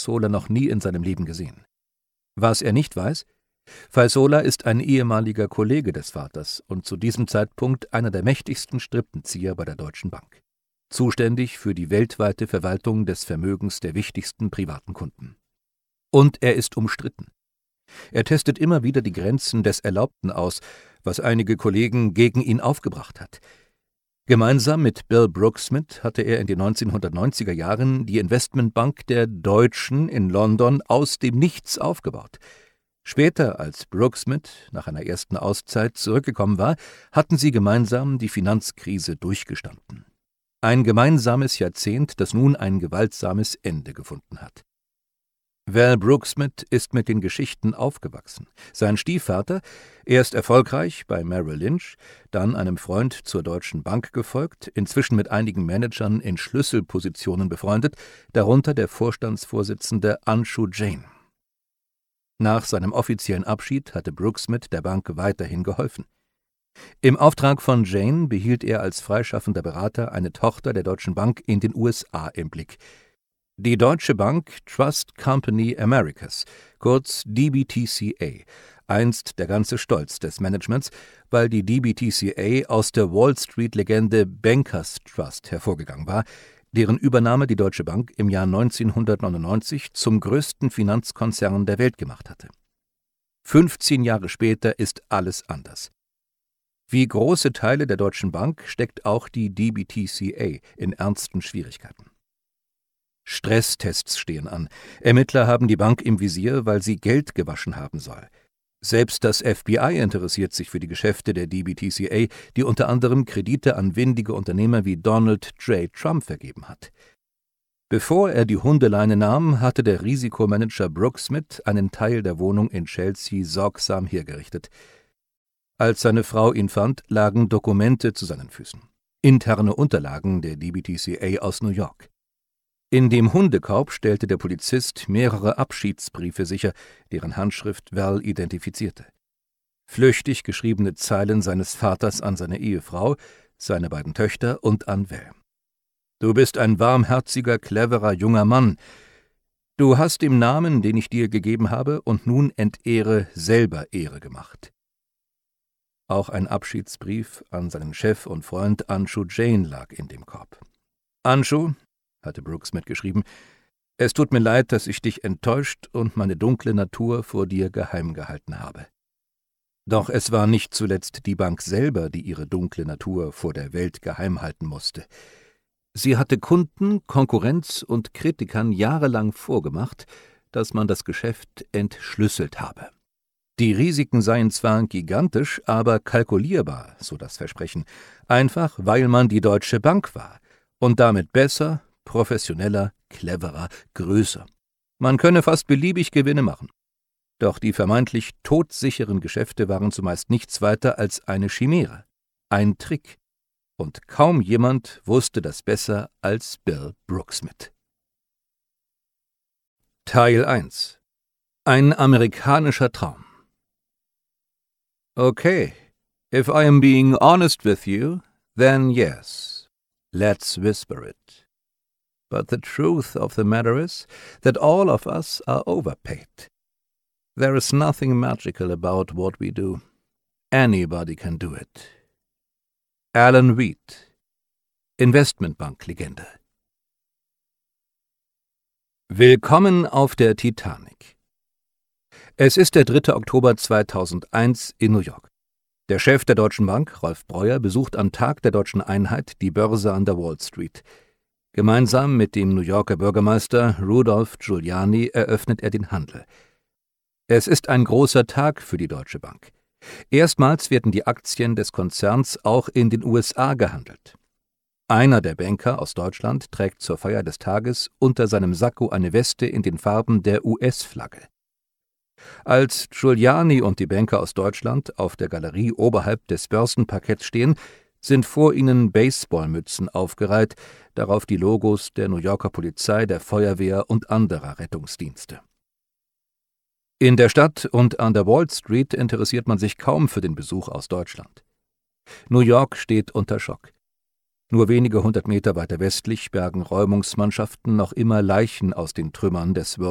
Fasola noch nie in seinem Leben gesehen. Was er nicht weiß: Fasola ist ein ehemaliger Kollege des Vaters und zu diesem Zeitpunkt einer der mächtigsten Strippenzieher bei der Deutschen Bank, zuständig für die weltweite Verwaltung des Vermögens der wichtigsten privaten Kunden. Und er ist umstritten. Er testet immer wieder die Grenzen des Erlaubten aus, was einige Kollegen gegen ihn aufgebracht hat. Gemeinsam mit Bill Brooksmith hatte er in den 1990er Jahren die Investmentbank der Deutschen in London aus dem Nichts aufgebaut. Später, als Brooksmith nach einer ersten Auszeit zurückgekommen war, hatten sie gemeinsam die Finanzkrise durchgestanden. Ein gemeinsames Jahrzehnt, das nun ein gewaltsames Ende gefunden hat. Val Brooksmith ist mit den Geschichten aufgewachsen. Sein Stiefvater, erst erfolgreich bei Merrill Lynch, dann einem Freund zur Deutschen Bank gefolgt, inzwischen mit einigen Managern in Schlüsselpositionen befreundet, darunter der Vorstandsvorsitzende Anshu Jain. Nach seinem offiziellen Abschied hatte Brooksmith der Bank weiterhin geholfen. Im Auftrag von Jain behielt er als freischaffender Berater eine Tochter der Deutschen Bank in den USA im Blick. Die Deutsche Bank Trust Company Americas, kurz DBTCA, einst der ganze Stolz des Managements, weil die DBTCA aus der Wall-Street-Legende Bankers Trust hervorgegangen war, deren Übernahme die Deutsche Bank im Jahr 1999 zum größten Finanzkonzern der Welt gemacht hatte. 15 Jahre später ist alles anders. Wie große Teile der Deutschen Bank steckt auch die DBTCA in ernsten Schwierigkeiten. Stresstests stehen an. Ermittler haben die Bank im Visier, weil sie Geld gewaschen haben soll. Selbst das FBI interessiert sich für die Geschäfte der DBTCA, die unter anderem Kredite an windige Unternehmer wie Donald J. Trump vergeben hat. Bevor er die Hundeleine nahm, hatte der Risikomanager Brooksmith einen Teil der Wohnung in Chelsea sorgsam hergerichtet. Als seine Frau ihn fand, lagen Dokumente zu seinen Füßen. Interne Unterlagen der DBTCA aus New York. In dem Hundekorb stellte der Polizist mehrere Abschiedsbriefe sicher, deren Handschrift Val identifizierte. Flüchtig geschriebene Zeilen seines Vaters an seine Ehefrau, seine beiden Töchter und an Val. »Du bist ein warmherziger, cleverer junger Mann. Du hast dem Namen, den ich dir gegeben habe, und nun entehre selber Ehre gemacht.« Auch ein Abschiedsbrief an seinen Chef und Freund Anshu Jain lag in dem Korb. »Anshu«, hatte Brooksmith geschrieben, »es tut mir leid, dass ich dich enttäuscht und meine dunkle Natur vor dir geheim gehalten habe. Doch es war nicht zuletzt die Bank selber, die ihre dunkle Natur vor der Welt geheim halten musste. Sie hatte Kunden, Konkurrenz und Kritikern jahrelang vorgemacht, dass man das Geschäft entschlüsselt habe. Die Risiken seien zwar gigantisch, aber kalkulierbar, so das Versprechen, einfach weil man die Deutsche Bank war und damit besser, professioneller, cleverer, größer. Man könne fast beliebig Gewinne machen. Doch die vermeintlich todsicheren Geschäfte waren zumeist nichts weiter als eine Chimäre, ein Trick. Und kaum jemand wusste das besser als Bill Brooksmith. Teil 1. Ein amerikanischer Traum. Okay, if I am being honest with you, then yes, let's whisper it. But the truth of the matter is that all of us are overpaid. There is nothing magical about what we do. Anybody can do it. Alan Reed, Investmentbank-Legende. Willkommen auf der Titanic. Es ist der 3. Oktober 2001 in New York. Der Chef der Deutschen Bank, Rolf Breuer, besucht am Tag der Deutschen Einheit die Börse an der Wall Street. Gemeinsam mit dem New Yorker Bürgermeister Rudolph Giuliani eröffnet er den Handel. Es ist ein großer Tag für die Deutsche Bank. Erstmals werden die Aktien des Konzerns auch in den USA gehandelt. Einer der Banker aus Deutschland trägt zur Feier des Tages unter seinem Sakko eine Weste in den Farben der US-Flagge. Als Giuliani und die Banker aus Deutschland auf der Galerie oberhalb des Börsenparketts stehen, sind vor ihnen Baseballmützen aufgereiht, darauf die Logos der New Yorker Polizei, der Feuerwehr und anderer Rettungsdienste. In der Stadt und an der Wall Street interessiert man sich kaum für den Besuch aus Deutschland. New York steht unter Schock. Nur wenige 100 Meter weiter westlich bergen Räumungsmannschaften noch immer Leichen aus den Trümmern des